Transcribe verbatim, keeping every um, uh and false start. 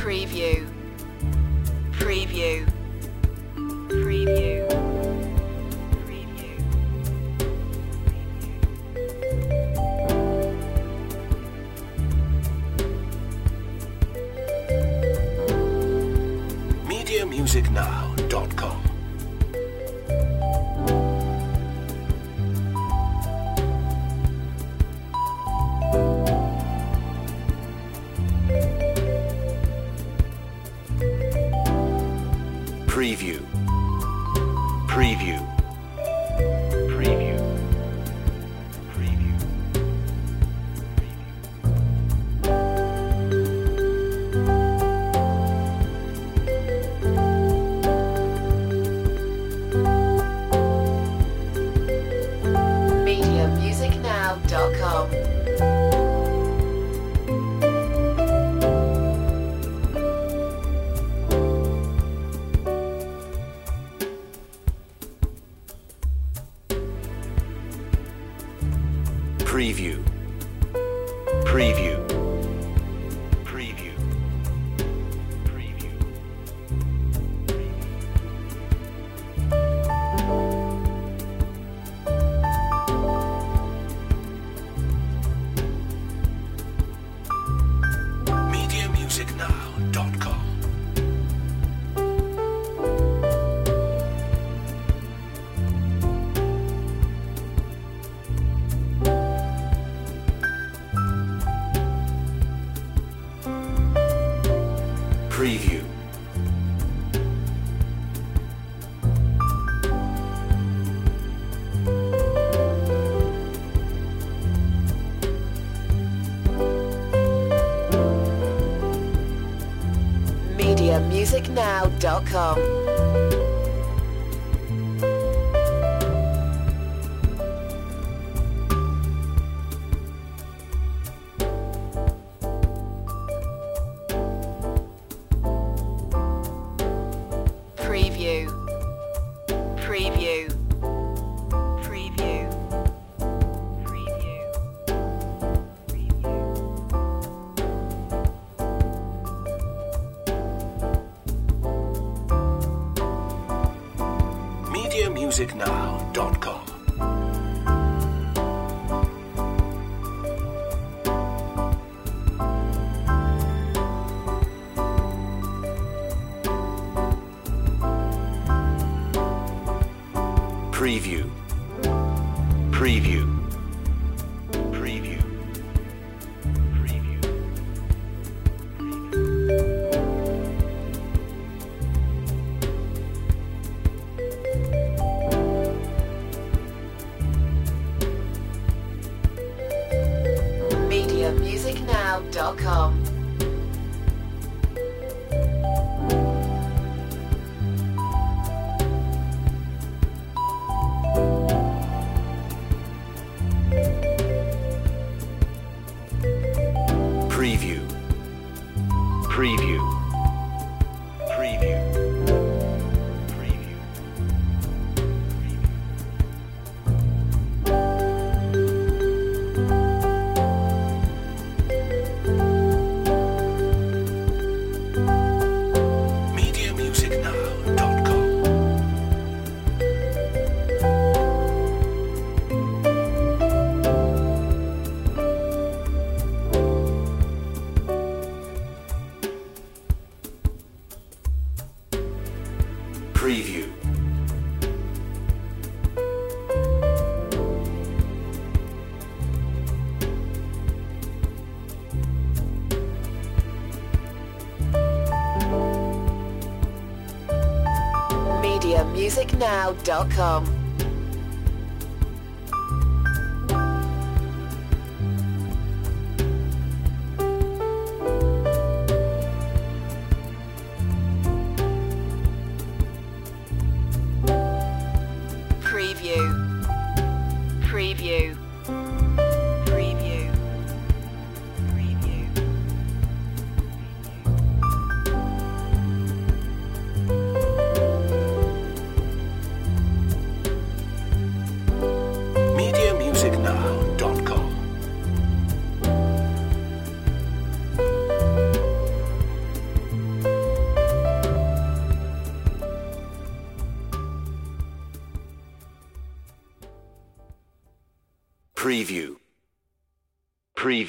Preview. Preview. Preview. media music now dot com. Preview. Preview. Preview. Preview. media music now dot com. Preview. Preview. Preview. Preview. media music now dot com. Preview. media music now dot com. Preview. Preview. Preview. Preview. media music now dot com. Preview. Preview. Preview. Preview. media music now dot com. Preview. Preview. Preview. Preview. media music now dot com. Preview. media music now dot com. Preview. Preview. Preview. Preview. Preview. Preview.